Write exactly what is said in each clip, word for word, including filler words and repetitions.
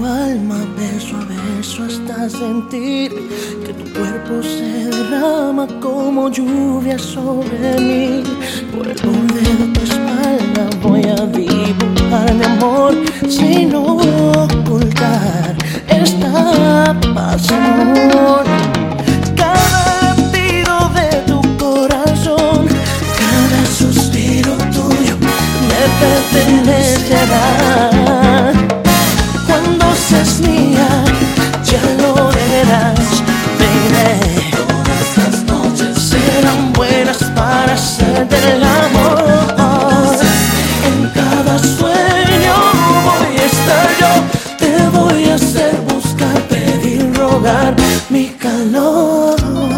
alma beso a beso hasta sentir que tu cuerpo se derrama como lluvia sobre mí. Por el borde de tu espalda voy a dibujar mi amor sin ocultar esta pasión. Cada latido de tu corazón, cada suspiro tuyo me pertenecerá. Cuando seas mía, ya lo verás, baby. Todas las noches serán buenas para hacerte el amor. En cada sueño voy a estar yo, te voy a hacer buscar, pedir, rogar mi calor.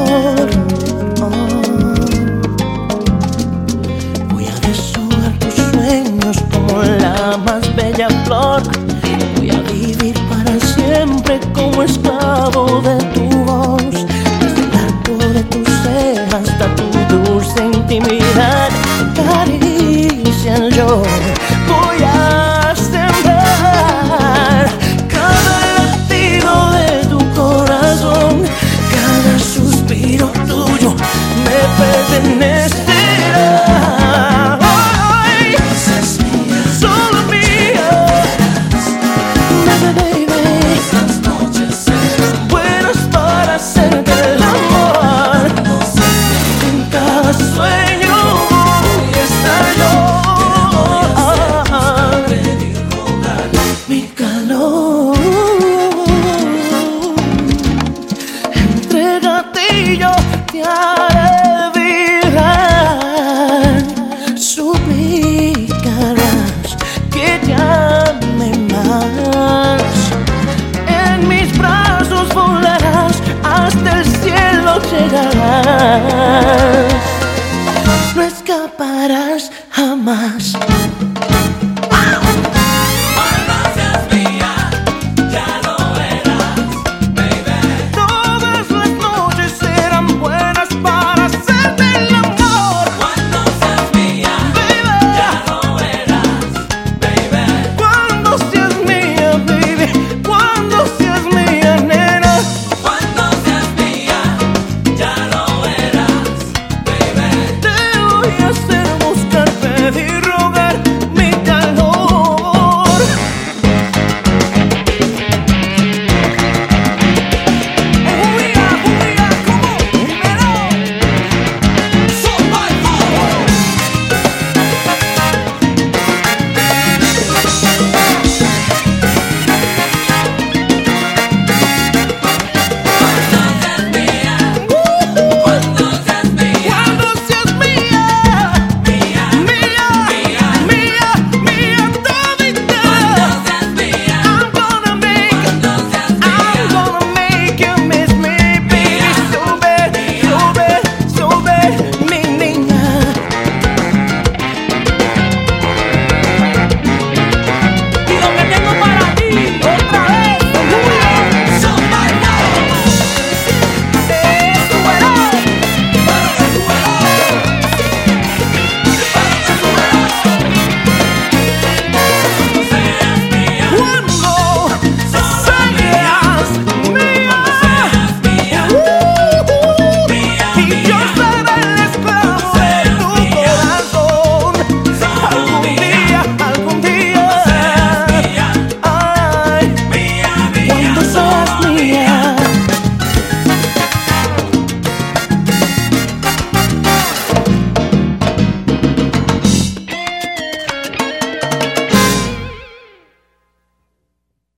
Voy a deshojar tus sueños como la más bella flor. Voy a vivir para siempre como esclavo de tu voz, desde el arco de tus cejas hasta tu dulce intimidad. Caricia yo voy a sembrar cada latido de tu corazón, cada suspiro tuyo me pertenecerá. Te haré vibrar, suplicarás que te ame más. En mis brazos volarás, hasta el cielo llegarás. No escaparás jamás.